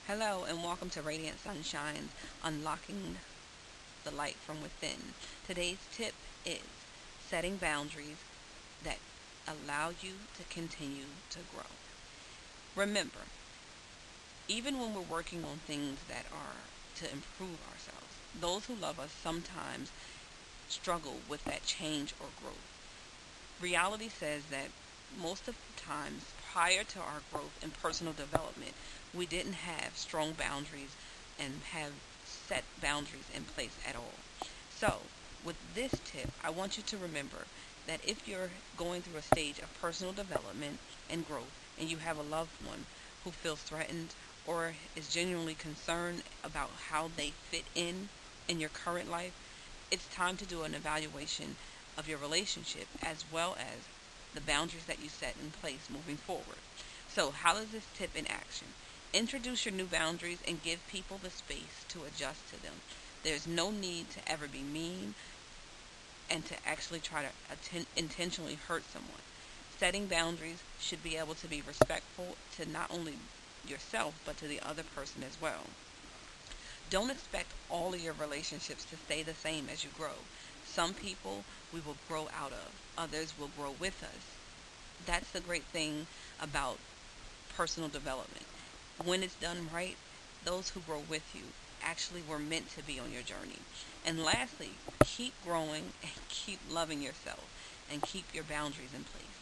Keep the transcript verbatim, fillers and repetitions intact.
Hello, and welcome to Radiant Sunshine, Unlocking the Light from Within. Today's tip is setting boundaries that allow you to continue to grow. Remember, even when we're working on things that are to improve ourselves, those who love us sometimes struggle with that change or growth. Reality says that most of the times prior to our growth and personal development, we didn't have strong boundaries and have set boundaries in place at all. So, with this tip, I want you to remember that if you're going through a stage of personal development and growth and you have a loved one who feels threatened or is genuinely concerned about how they fit in in your current life, it's time to do an evaluation of your relationship as well as the boundaries that you set in place moving forward. So, how is this tip in action? Introduce your new boundaries and give people the space to adjust to them. There's no need to ever be mean and to actually try to atten- intentionally hurt someone. Setting boundaries should be able to be respectful to not only yourself but to the other person as well. Don't expect all of your relationships to stay the same as you grow. Some people we will grow out of, others will grow with us. That's the great thing about personal development. When it's done right, those who grow with you actually were meant to be on your journey. And lastly, keep growing and keep loving yourself and keep your boundaries in place.